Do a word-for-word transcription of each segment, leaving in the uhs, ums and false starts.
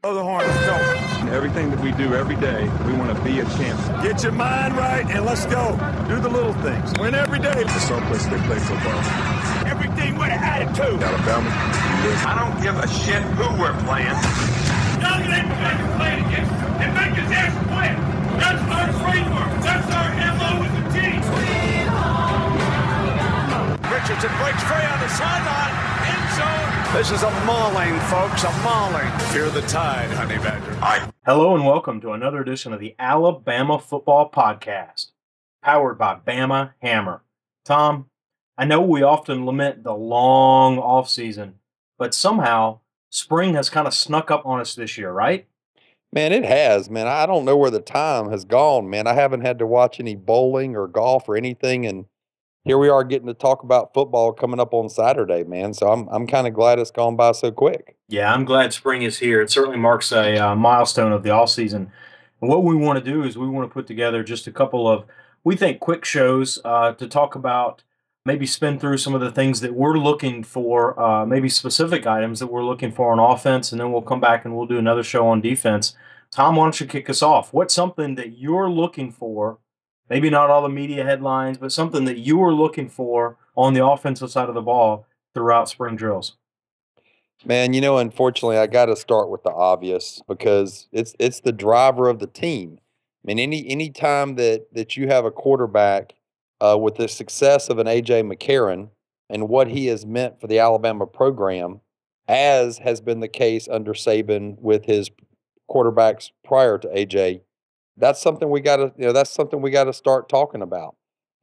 Blow the horn, let's go. Everything that we do every day, we want to be a champion. Get your mind right and let's go. Do the little things. Win every day. It's our place they play football. Everything with an attitude. Alabama, I don't give a shit who we're playing. Dominate the guys we're playing against and make his ass quit. That's our framework. That's our M O with the team. Richardson breaks free on the sideline. End zone. This is a mauling, folks, a mauling. Fear the tide, honey badger. I Hello and welcome to another edition of the Alabama Football Podcast, powered by Bama Hammer. Tom, I know we often lament the long off season, but somehow spring has kind of snuck up on us this year, right? Man, it has, man. I don't know where the time has gone, man. I haven't had to watch any bowling or golf or anything, and here we are getting to talk about football coming up on Saturday, man. So I'm I'm kind of glad it's gone by so quick. Yeah, I'm glad spring is here. It certainly marks a uh, milestone of the off season. And what we want to do is we want to put together just a couple of, we think, quick shows uh, to talk about, maybe spin through some of the things that we're looking for, uh, maybe specific items that we're looking for on offense, and then we'll come back and we'll do another show on defense. Tom, why don't you kick us off? What's something that you're looking for, maybe not all the media headlines, but something that you were looking for on the offensive side of the ball throughout spring drills? Man, you know, unfortunately, I got to start with the obvious because it's it's the driver of the team. I mean, any any time that that you have a quarterback uh, with the success of an A J McCarron and what he has meant for the Alabama program, as has been the case under Saban with his quarterbacks prior to A J, that's something we got to, you know, that's something we got to start talking about.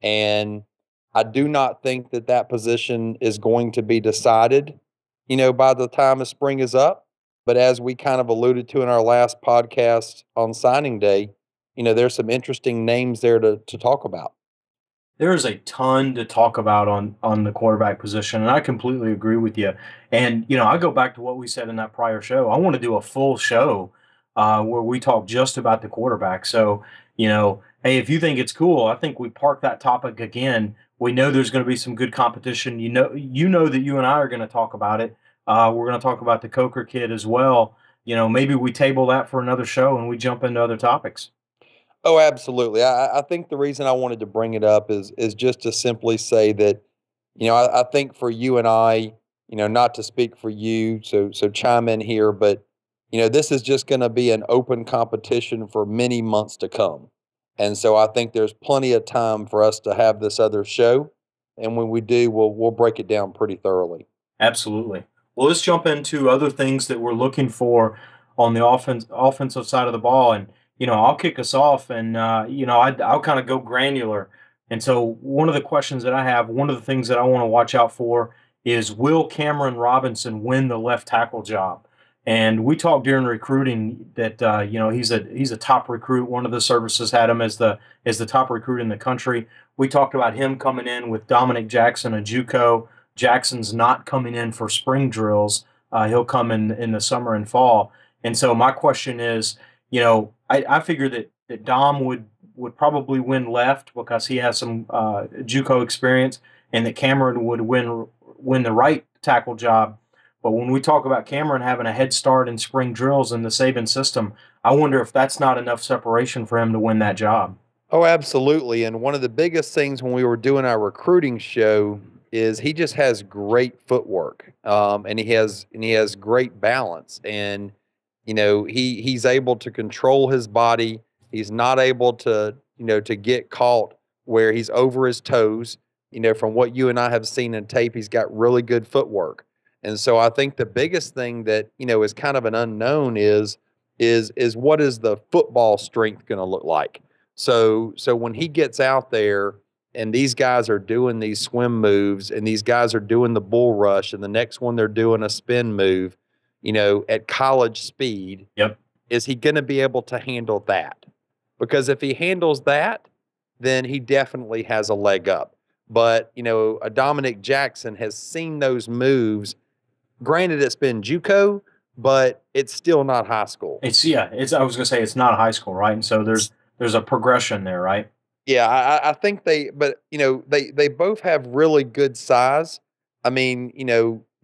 And I do not think that that position is going to be decided, you know, by the time the spring is up. But as we kind of alluded to in our last podcast on signing day, you know, there's some interesting names there to, to talk about. There is a ton to talk about on on the quarterback position, and I completely agree with you. And, you know, I go back to what we said in that prior show. I want to do a full show uh, where we talk just about the quarterback. So, you know, hey, if you think it's cool, I think we park that topic again. We know there's going to be some good competition. You know, you know that you and I are going to talk about it. Uh, we're going to talk about the Coker kid as well. You know, maybe we table that for another show and we jump into other topics. Oh, absolutely. I, I think the reason I wanted to bring it up is is just to simply say that, you know, I, I think for you and I, you know, not to speak for you, so so chime in here, but, you know, this is just going to be an open competition for many months to come. And so I think there's plenty of time for us to have this other show. And when we do, we'll we'll break it down pretty thoroughly. Absolutely. Well, let's jump into other things that we're looking for on the offense offensive side of the ball. And, you know, I'll kick us off and, uh, you know, I, I'll kind of go granular. And so one of the questions that I have, one of the things that I want to watch out for is, will Cameron Robinson win the left tackle job? And we talked during recruiting that, uh, you know, he's a he's a top recruit. One of the services had him as the as the top recruit in the country. We talked about him coming in with Dominic Jackson, a JUCO. Jackson's not coming in for spring drills. Uh, he'll come in in the summer and fall. And so my question is, you know, I, I figure that, that Dom would, would probably win left because he has some uh, JUCO experience, and that Cameron would win win the right tackle job. But when we talk about Cameron having a head start in spring drills in the Saban system, I wonder if that's not enough separation for him to win that job. Oh, absolutely. And one of the biggest things when we were doing our recruiting show is he just has great footwork, um, and he has and he has great balance, and you know he he's able to control his body. He's not able to you know to get caught where he's over his toes. You know, from what you and I have seen in tape, he's got really good footwork. And so I think the biggest thing that, you know, is kind of an unknown is, is, is what is the football strength going to look like? So, so when he gets out there and these guys are doing these swim moves and these guys are doing the bull rush and the next one they're doing a spin move, you know, at college speed, Yep. is he going to be able to handle that? Because if he handles that, then he definitely has a leg up. But, you know, a Dominic Jackson has seen those moves. Granted, it's been JUCO, but it's still not high school. It's yeah. It's I was gonna say it's not high school, right? And so there's there's a progression there, right? Yeah, I, I think they, but you know, they they both have really good size. I mean, you know, you know,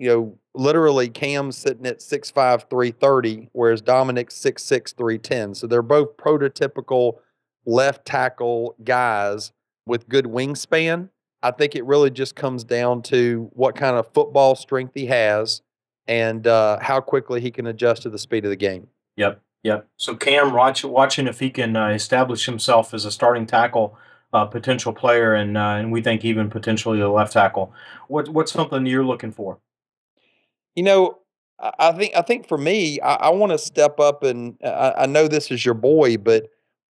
literally Cam's sitting at six five, three thirty, whereas Dominic's six six, three ten. So they're both prototypical left tackle guys with good wingspan. I think it really just comes down to what kind of football strength he has and uh, how quickly he can adjust to the speed of the game. Yep, yep. So Cam, watch, watching if he can uh, establish himself as a starting tackle uh, potential player, and uh, and we think even potentially a left tackle. What what's something you're looking for? You know, I I think I think for me, I, I want to step up, and I, I know this is your boy, but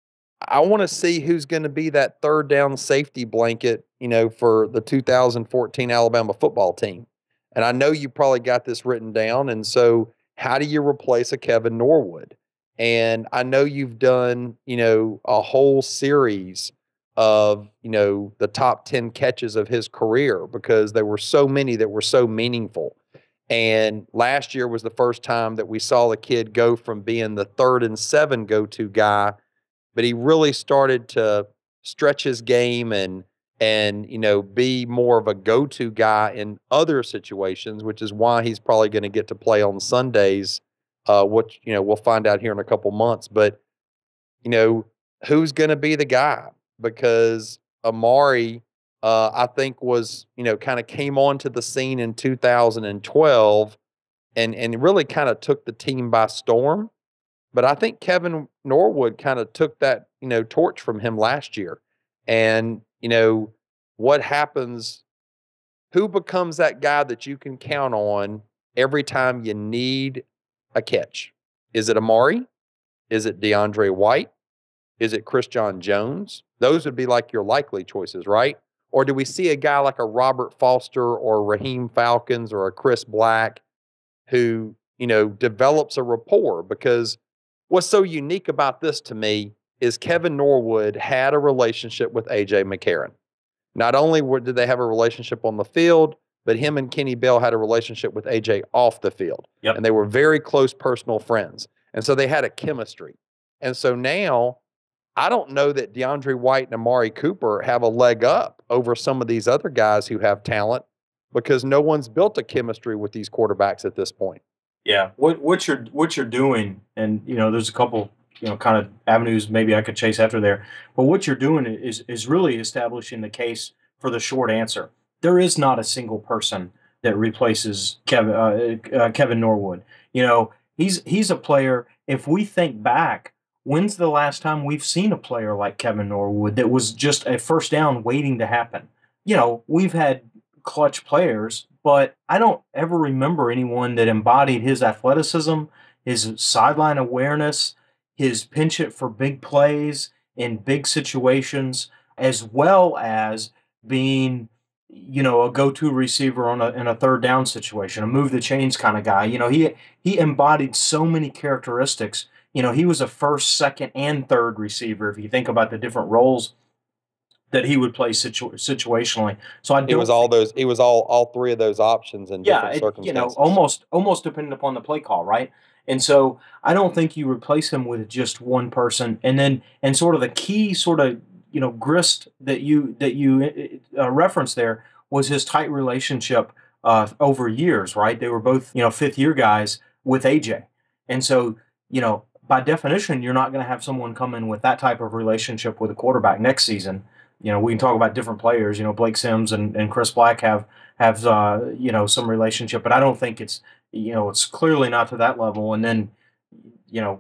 I want to see who's going to be that third down safety blanket, you know, for the two thousand fourteen Alabama football team. And I know you probably got this written down. And so how do you replace a Kevin Norwood? And I know you've done, you know, a whole series of, you know, the top ten catches of his career because there were so many that were so meaningful. And last year was the first time that we saw the kid go from being the third and seven go-to guy, but he really started to stretch his game and, and, you know, be more of a go-to guy in other situations, which is why he's probably going to get to play on Sundays, uh, which, you know, we'll find out here in a couple months. But, you know, who's going to be the guy? Because Amari, uh, I think was, you know, kind of came onto the scene in two thousand twelve and, and really kind of took the team by storm. But I think Kevin Norwood kind of took that, you know, torch from him last year. And, you know, what happens, who becomes that guy that you can count on every time you need a catch? Is it Amari? Is it DeAndre White? Is it Christian Jones? Those would be like your likely choices, right? Or do we see a guy like a Robert Foster or Raheem Falcons or a Chris Black who, you know, develops a rapport? Because what's so unique about this to me is Kevin Norwood had a relationship with A J McCarron. Not only did they have a relationship on the field, but him and Kenny Bell had a relationship with A J off the field. Yep. And they were very close personal friends. And so they had a chemistry. And so now I don't know that DeAndre White and Amari Cooper have a leg up over some of these other guys who have talent because no one's built a chemistry with these quarterbacks at this point. Yeah, what what you're what you're doing, and you know, there's a couple, you know, kind of avenues maybe I could chase after there. But what you're doing is is really establishing the case for the short answer. There is not a single person that replaces Kevin uh, uh, Kevin Norwood. You know, he's he's a player. If we think back, when's the last time we've seen a player like Kevin Norwood that was just a first down waiting to happen? You know, we've had clutch players, but I don't ever remember anyone that embodied his athleticism, his sideline awareness, his penchant for big plays in big situations, as well as being, you know, a go-to receiver on a in a third down situation, a move the chains kind of guy. You know, he he embodied so many characteristics. You know, he was a first, second, and third receiver if you think about the different roles that he would play situ- situationally. So I It was all those. It was all all three of those options in yeah, different it, circumstances. you know, almost almost depending upon the play call, right? And so I don't think you replace him with just one person. And then and sort of the key sort of, you know, grist that you that you uh, referenced there was his tight relationship uh, over years, right? They were both, you know, fifth year guys with A J, and so, you know, by definition, you're not going to have someone come in with that type of relationship with a quarterback next season. You know, we can talk about different players. You know, Blake Sims and, and Chris Black have have uh, you know, some relationship, but I don't think it's, you know, it's clearly not to that level. And then, you know,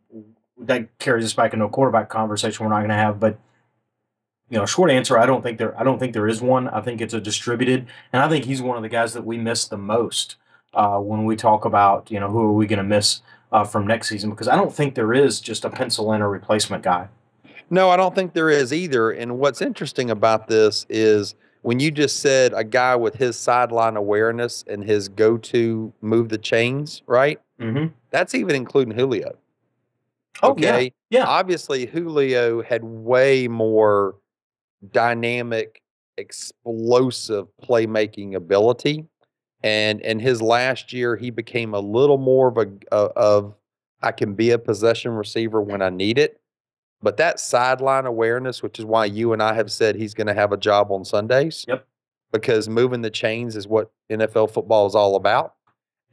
that carries us back into a quarterback conversation we're not going to have. But, you know, short answer, I don't think there I don't think there is one. I think it's a distributed, and I think he's one of the guys that we miss the most uh, when we talk about, you know, who are we going to miss uh, from next season, because I don't think there is just a pencil in a replacement guy. No, I don't think there is either. And what's interesting about this is when you just said a guy with his sideline awareness and his go-to move the chains, right? Mm-hmm. That's even including Julio. Oh, Okay. yeah. Yeah. Obviously, Julio had way more dynamic, explosive playmaking ability. And in his last year, he became a little more of a of I can be a possession receiver when I need it. But that sideline awareness, which is why you and I have said he's going to have a job on Sundays. Yep. Because moving the chains is what N F L football is all about.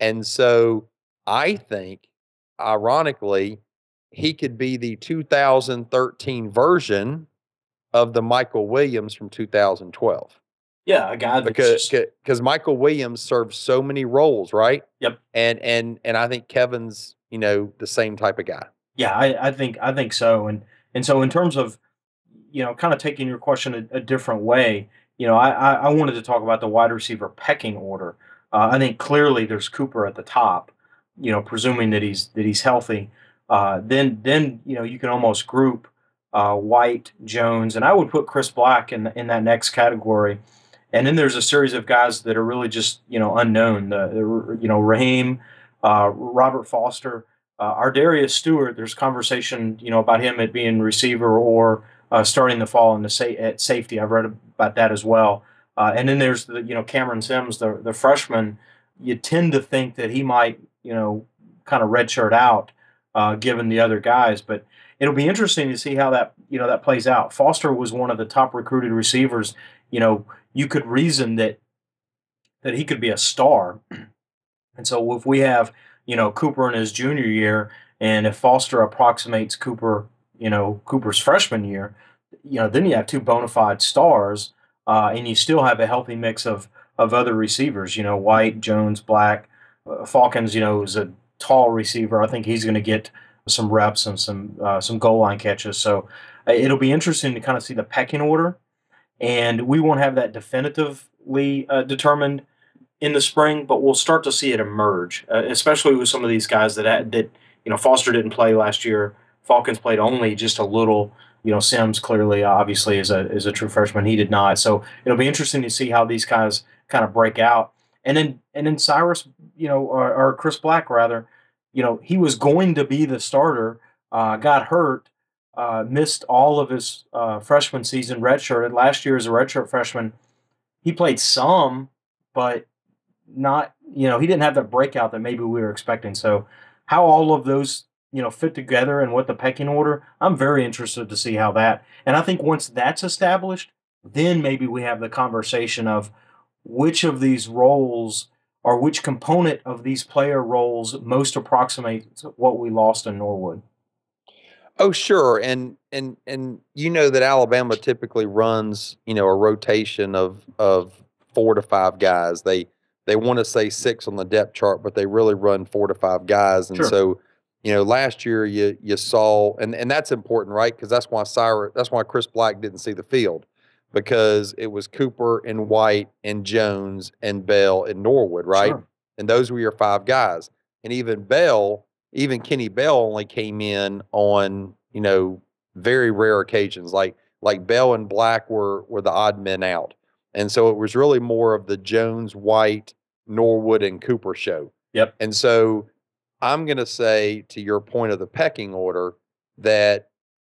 And so I think, ironically, he could be the two thousand thirteen version of the Michael Williams from two thousand twelve. Yeah, a guy that's Because just, because Michael Williams served so many roles, right? yep. And and and I think Kevin's, you know, the same type of guy. Yeah, I, I think I think so. And and so in terms of, you know, kind of taking your question a, a different way, you know, I, I I wanted to talk about the wide receiver pecking order. Uh, I think clearly there's Cooper at the top, you know, presuming that he's that he's healthy. Uh, then then you know you can almost group uh, White, Jones, and I would put Chris Black in in that next category. And then there's a series of guys that are really just, you know, unknown. The, the you know, Raheem, uh, Robert Foster, uh, Ardarius Stewart. There's conversation, you know, about him at being receiver or uh, starting the fall in the sa- at safety. I've read about that as well. Uh, and then there's the, you know, Cameron Sims, the the freshman. You tend to think that he might, you know, kind of redshirt out, uh, given the other guys. But it'll be interesting to see how that, you know, that plays out. Foster was one of the top recruited receivers. You know, you could reason that that he could be a star. And so if we have, you know, Cooper in his junior year, and if Foster approximates Cooper, you know, Cooper's freshman year, you know, then you have two bona fide stars, uh, and you still have a healthy mix of of other receivers. You know, White, Jones, Black, uh, Falcons. You know, is a tall receiver. I think he's going to get some reps and some uh, some goal line catches. So uh, it'll be interesting to kind of see the pecking order. And we won't have that definitively uh, determined in the spring, but we'll start to see it emerge, uh, especially with some of these guys that had, that you know Foster didn't play last year. Falcons played only just a little. You know, Sims clearly, obviously, is a is a true freshman. He did not. So it'll be interesting to see how these guys kind of break out. And then and then Cyrus, you know, or, or Chris Black rather, you know, he was going to be the starter, uh, got hurt. Uh, missed all of his uh, freshman season, redshirted. Last year as a redshirt freshman, he played some, but not, you know, he didn't have the breakout that maybe we were expecting. So how all of those, you know, fit together and what the pecking order, I'm very interested to see how that. And I think once that's established, then maybe we have the conversation of which of these roles or which component of these player roles most approximates what we lost in Norwood. Oh, sure. And and and you know that Alabama typically runs, you know, a rotation of of four to five guys. They they want to say six on the depth chart, but they really run four to five guys. And Sure. so, you know, last year you you saw, and and that's important, right? Because that's why Cyrus, that's why Chris Black didn't see the field, because it was Cooper and White and Jones and Bell and Norwood, right? Sure. And those were your five guys. And even Bell, even Kenny Bell only came in on, you know, very rare occasions. Like like Bell and Black were were the odd men out. And so it was really more of the Jones, White, Norwood, and Cooper show. Yep. And so I'm going to say, to your point of the pecking order, that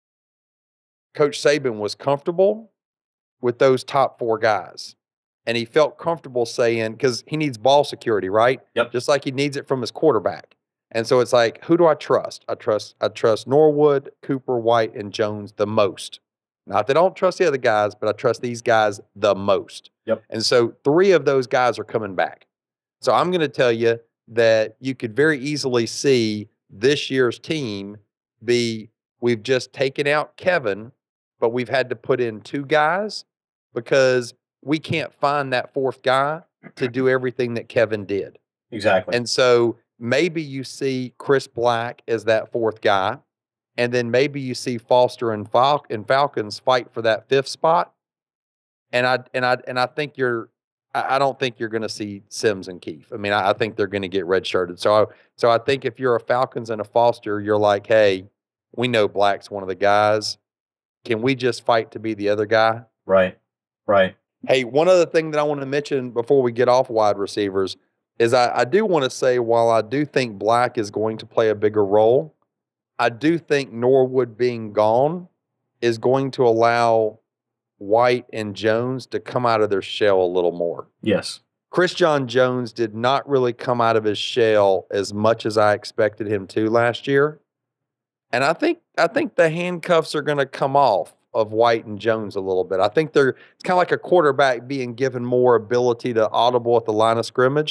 Coach Saban was comfortable with those top four guys. And he felt comfortable saying, because he needs ball security, right? Yep. Just like he needs it from his quarterback. And so it's like, who do I trust? I trust I trust Norwood, Cooper, White, and Jones the most. Not that I don't trust the other guys, but I trust these guys the most. Yep. And so three of those guys are coming back. So I'm going to tell you that you could very easily see this year's team be, we've just taken out Kevin, but we've had to put in two guys because we can't find that fourth guy to do everything that Kevin did. Exactly. And so maybe you see Chris Black as that fourth guy, and then maybe you see Foster and, Fal- and Falcons fight for that fifth spot. And I and I and I think you're, I, I don't think you're going to see Sims and Keefe. I mean, I, I think they're going to get redshirted. So, I, so I think if you're a Falcons and a Foster, you're like, hey, we know Black's one of the guys. Can we just fight to be the other guy? Right. Right. Hey, one other thing that I want to mention before we get off wide receivers is I, I do want to say, while I do think Black is going to play a bigger role, I do think Norwood being gone is going to allow White and Jones to come out of their shell a little more. Yes. Chris John Jones did not really come out of his shell as much as I expected him to last year. And I think I think the handcuffs are going to come off of White and Jones a little bit. I think they're, it's kind of like a quarterback being given more ability to audible at the line of scrimmage.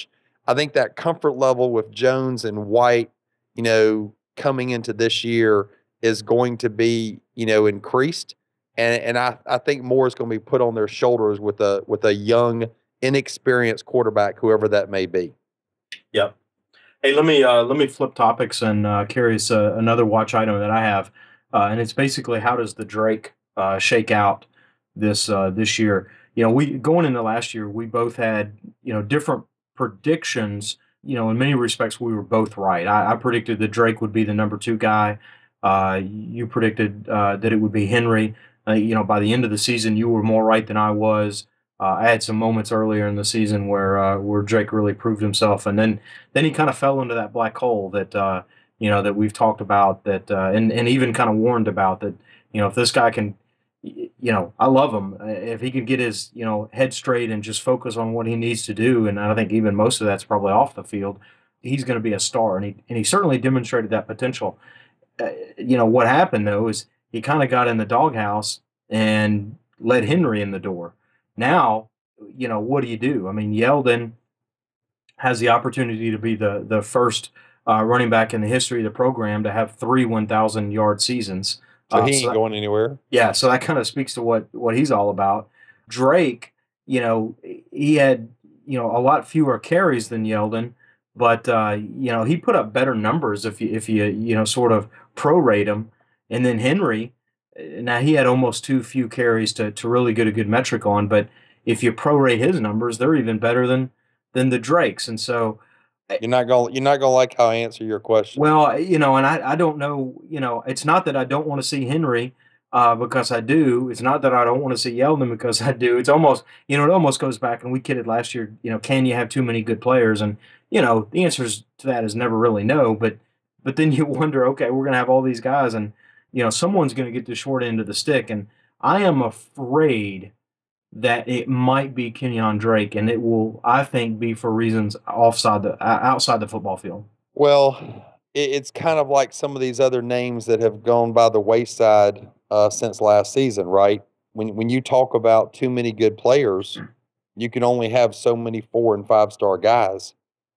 I think that comfort level with Jones and White, you know, coming into this year is going to be, you know, increased. And and I, I think more is going to be put on their shoulders with a with a young, inexperienced quarterback, whoever that may be. Yep. Hey, let me uh, let me flip topics and uh, curious uh, another watch item that I have, uh, and it's basically how does the Drake uh, shake out this uh, this year? You know, we going into last year, we both had you know different predictions. You know, in many respects, we were both right. I, I predicted that Drake would be the number two guy. Uh, you predicted uh, that it would be Henry. Uh, you know, by the end of the season, you were more right than I was. Uh, I had some moments earlier in the season where uh, where Drake really proved himself, and then then he kind of fell into that black hole that uh, you know that we've talked about, that uh, and and even kind of warned about, that you know if this guy can, you know, I love him. If he can get his you know head straight and just focus on what he needs to do, and I think even most of that's probably off the field, he's going to be a star, and he and he certainly demonstrated that potential. Uh, you know what happened though is he kind of got in the doghouse and let Henry in the door. Now, you know, what do you do? I mean, Yeldon has the opportunity to be the the first uh, running back in the history of the program to have three one thousand yard seasons. So Uh, he so ain't that- going anywhere. yeah, so that kind of speaks to what what he's all about. Drake, you know, he had you know a lot fewer carries than Yeldon, but uh, you know he put up better numbers if you if you you know sort of prorate him. And then Henry, uh, now he had almost too few carries to to really get a good metric on, but if you prorate his numbers, they're even better than than the Drakes. And so, You're not going. You're not going to like how I answer your question. well, you know, and I, I don't know, you know, it's not that I don't want to see Henry uh, because I do. It's not that I don't want to see Yeldon because I do. It's almost, you know, it almost goes back, and we kidded last year, you know, can you have too many good players? And, you know, the answer to that is never really no. But, but then you wonder, okay, we're going to have all these guys, and, you know, someone's going to get the short end of the stick. And I am afraid that it might be Kenyon Drake, and it will, I think, be for reasons offside the uh, outside the football field. Well, it, it's kind of like some of these other names that have gone by the wayside uh, since last season, right? When when you talk about too many good players, you can only have so many four and five star guys,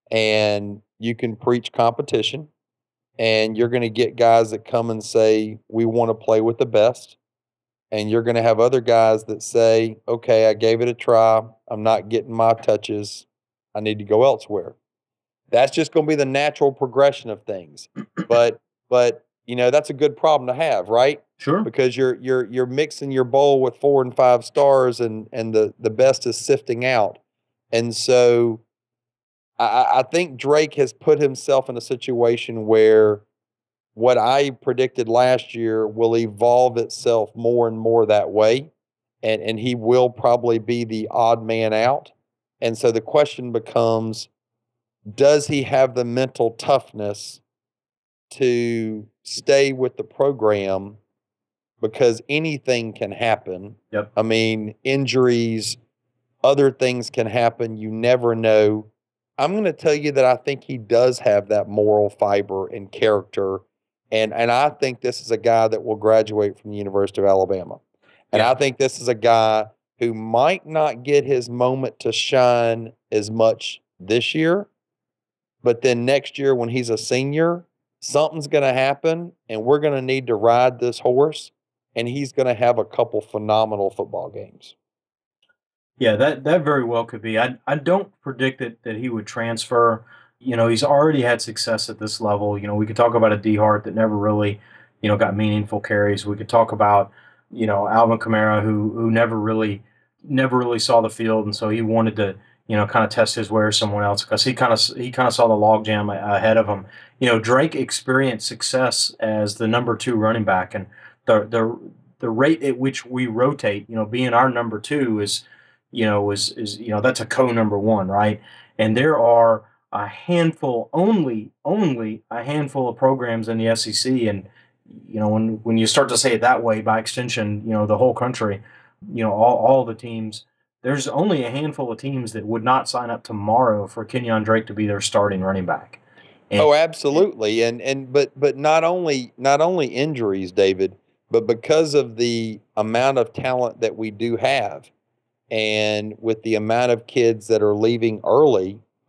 and you can preach competition, and you're going to get guys that come and say we want to play with the best. And you're going to have other guys that say, okay, I gave it a try. I'm not getting my touches. I need to go elsewhere. That's just going to be the natural progression of things. But, but you know, that's a good problem to have, right? Sure. Because you're you're you're mixing your bowl with four and five stars, and and the the best is sifting out. And so, I, I think Drake has put himself in a situation where what I predicted last year will evolve itself more and more that way. And, and he will probably be the odd man out. And so the question becomes, does he have the mental toughness to stay with the program? Because anything can happen. Yep. I mean, injuries, other things can happen. You never know. I'm going to tell you that I think he does have that moral fiber and character. And and I think this is a guy that will graduate from the University of Alabama. And Yeah. I think this is a guy who might not get his moment to shine as much this year, but then next year when he's a senior, something's going to happen, and we're going to need to ride this horse, and he's going to have a couple phenomenal football games. Yeah, that that very well could be. I I don't predict that that he would transfer. You know, he's already had success at this level. You know, we could talk about a D Hart that never really, you know, got meaningful carries. We could talk about, you know, Alvin Kamara who who never really never really saw the field, and so he wanted to, you know, kind of test his way or someone else because he kind of he kind of saw the logjam ahead of him. You know, Drake experienced success as the number two running back, and the the the rate at which we rotate, you know, being our number two is, you know, is is you know that's a co number one, right? And there are a handful, only only a handful of programs in the S E C, and you know when when you start to say it that way, by extension, you know the whole country, you know all all the teams. There's only a handful of teams that would not sign up tomorrow for Kenyon Drake to be their starting running back. And, Oh, absolutely. And and but but not only not only injuries, David, but because of the amount of talent that we do have, and with the amount of kids that are leaving early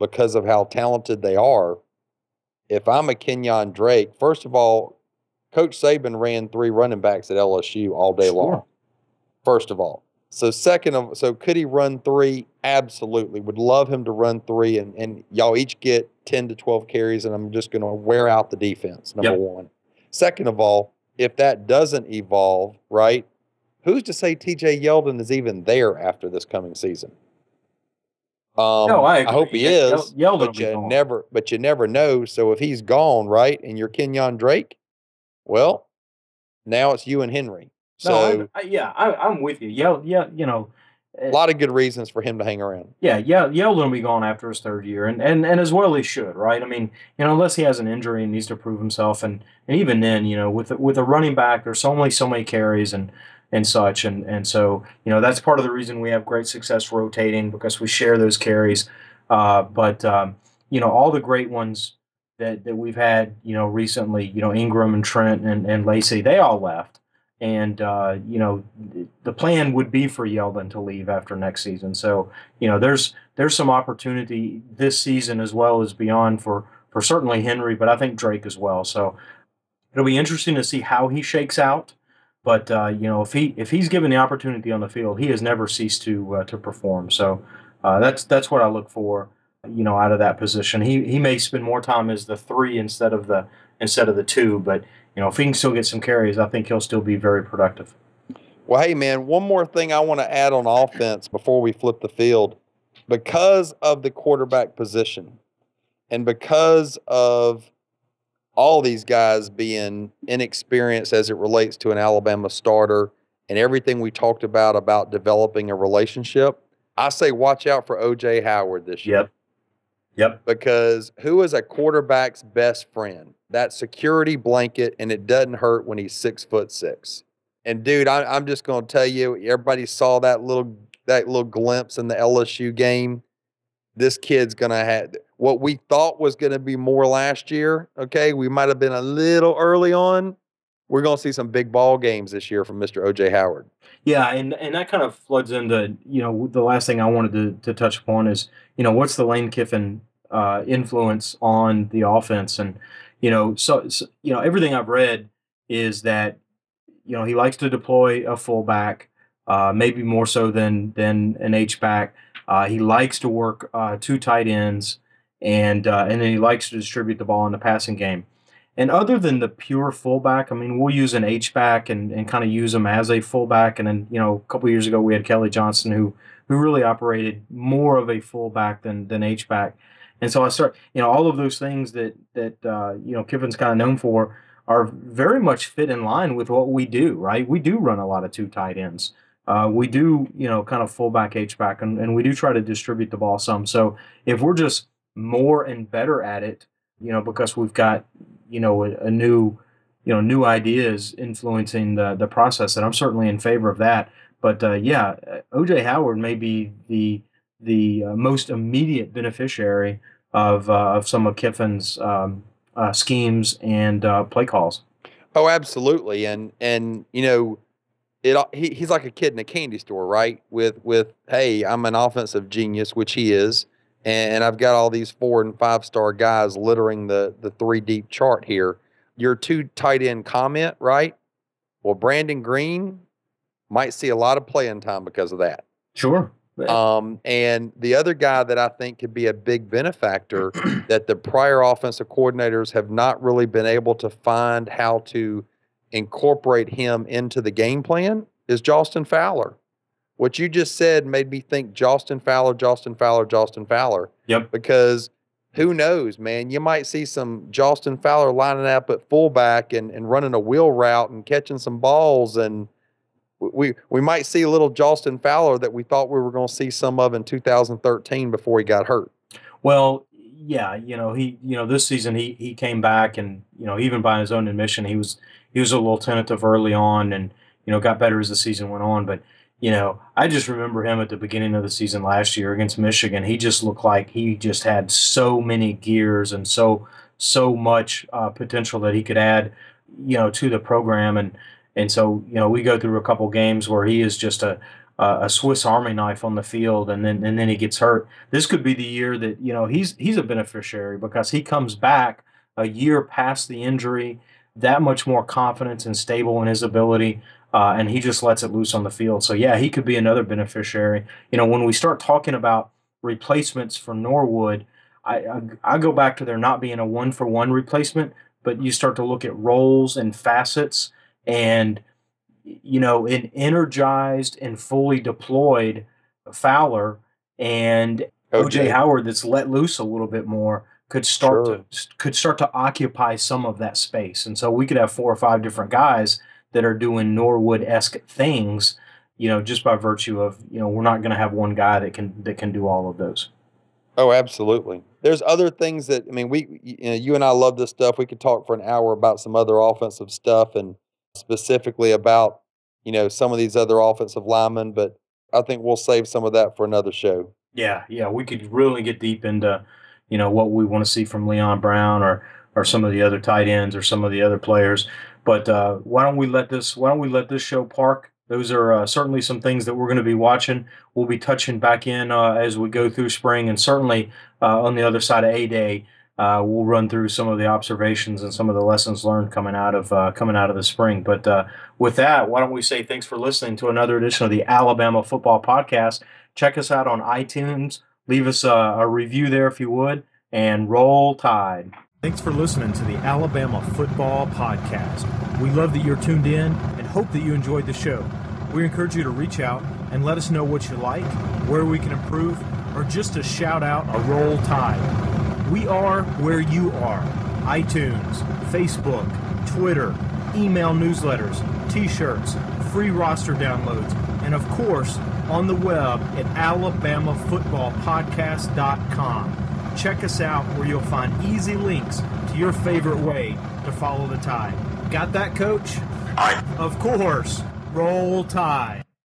because of how talented they are. If I'm a Kenyon Drake, first of all, Coach Saban ran three running backs at L S U all day Sure. long. First of all. So second of so could he run three? Absolutely. Would love him to run three, and, and y'all each get ten to twelve carries, and I'm just going to wear out the defense, number Yep. one. Second of all, if that doesn't evolve, right, who's to say T J Yeldon is even there after this coming season? Um, No, I I agree. hope he Yel- is, Yeldon will but be you gone. never, but you never know. So if he's gone, right, and you're Kenyon Drake, well, now it's you and Henry. So No, I, I, yeah, I, I'm with you. Yeah, yeah, you know, a lot of good reasons for him to hang around. yeah, yeah, Yeldon will be gone after his third year, and, and and as well he should, right? I mean, you know, unless he has an injury and needs to prove himself, and, and even then, you know, with with a running back, there's only so many carries and and such, and and so you know that's part of the reason we have great success rotating, because we share those carries. Uh, but um, you know, all the great ones that that we've had, you know, recently, you know, Ingram and Trent and and Lacey, they all left. And, uh, you know, the plan would be for Yeldon to leave after next season. So, you know, there's there's some opportunity this season as well as beyond for, for certainly Henry, but I think Drake as well. So it'll be interesting to see how he shakes out. But, uh, you know, if he if he's given the opportunity on the field, he has never ceased to uh, to perform. So uh, that's that's what I look for, you know, out of that position. He he may spend more time as the three instead of the instead of the two, but you know, if he can still get some carries, I think he'll still be very productive. Well, hey, man, one more thing I want to add on offense before we flip the field. Because of the quarterback position and because of all these guys being inexperienced as it relates to an Alabama starter and everything we talked about about developing a relationship, I say watch out for O J Howard this year. Yep. Yep. Because who is a quarterback's best friend? That security blanket, and it doesn't hurt when he's six foot six. And dude, I, I'm just going to tell you, everybody saw that little that little glimpse in the L S U game. This kid's going to have what we thought was going to be more last year. Okay, we might have been a little early on. We're going to see some big ball games this year from Mister O J Howard. Yeah, and, and that kind of floods into, you know, the last thing I wanted to, to touch upon is, you know, what's the Lane Kiffin uh, influence on the offense? And, you know, so, so, you know, everything I've read is that, you know, he likes to deploy a fullback, uh, maybe more so than, than an H-back. Uh, he likes to work uh, two tight ends, and uh, and then he likes to distribute the ball in the passing game. And other than the pure fullback, I mean, we'll use an H-back and, and kind of use him as a fullback. And then, you know, a couple of years ago, we had Kelly Johnson, who who really operated more of a fullback than than H-back. And so I start, you know, all of those things that, that uh, you know, Kiffin's kind of known for are very much fit in line with what we do, right? We do run a lot of two tight ends. Uh, we do, you know, kind of fullback, H-back, and, and we do try to distribute the ball some. So if we're just more and better at it, you know, because we've got, you know, a, a new, you know, new ideas influencing the the process, and I'm certainly in favor of that. But uh, yeah, O J Howard may be the the uh, most immediate beneficiary of uh, of some of Kiffin's um, uh, schemes and uh, play calls. Oh, absolutely, and and you know, it he, he's like a kid in a candy store, right? With with hey, I'm an offensive genius, which he is. And I've got all these four and five star guys littering the the three deep chart here. Your two tight end comment, right? Well, Brandon Green might see a lot of playing time because of that. Sure. Um, and the other guy that I think could be a big benefactor that the prior offensive coordinators have not really been able to find how to incorporate him into the game plan is Joston Fowler. What you just said made me think Joston Fowler, Joston Fowler, Joston Fowler. Yep. Because who knows, man? You might see some Joston Fowler lining up at fullback and, and running a wheel route and catching some balls. And we we might see a little Joston Fowler that we thought we were going to see some of in two thousand thirteen before he got hurt. Well, yeah, you know, he, you know, this season he he came back, and, you know, even by his own admission, he was he was a little tentative early on, and, you know, got better as the season went on. But you know, I just remember him at the beginning of the season last year against Michigan. He just looked like he just had so many gears and so so much uh, potential that he could add, you know, to the program. And and so, you know, we go through a couple games where he is just a, uh, a Swiss Army knife on the field, and then and then he gets hurt. This could be the year that, you know, he's he's a beneficiary because he comes back a year past the injury, that much more confidence and stable in his ability, uh, and he just lets it loose on the field. So yeah, he could be another beneficiary. You know, when we start talking about replacements for Norwood, I, I I go back to there not being a one for one replacement, but you start to look at roles and facets, and you know, an energized and fully deployed Fowler and O J Howard that's let loose a little bit more could start sure. to could start to occupy some of that space. And so we could have four or five different guys that are doing Norwood-esque things, you know, just by virtue of, you know, we're not going to have one guy that can that can do all of those. Oh, absolutely. There's other things that, I mean, we, you know, you and I love this stuff. We could talk for an hour about some other offensive stuff and specifically about, you know, some of these other offensive linemen, but I think we'll save some of that for another show. Yeah, yeah, we could really get deep into, you know, what we want to see from Leon Brown or or some of the other tight ends or some of the other players. But uh, why don't we let this why don't we let this show park? Those are uh, certainly some things that we're going to be watching. We'll be touching back in uh, as we go through spring, and certainly uh, on the other side of A-Day, uh, we'll run through some of the observations and some of the lessons learned coming out of uh, coming out of the spring. But uh, with that, why don't we say thanks for listening to another edition of the Alabama Football Podcast. Check us out on iTunes. Leave us a, a review there if you would, and roll Tide. Thanks for listening to the Alabama Football Podcast. We love that you're tuned in and hope that you enjoyed the show. We encourage you to reach out and let us know what you like, where we can improve, or just to shout out a roll Tide. We are where you are. iTunes, Facebook, Twitter, email newsletters, t-shirts, free roster downloads, and of course, on the web at alabama football podcast dot com. Check us out where you'll find easy links to your favorite way to follow the Tide. Got that, Coach? Aye. Of course. Roll Tide.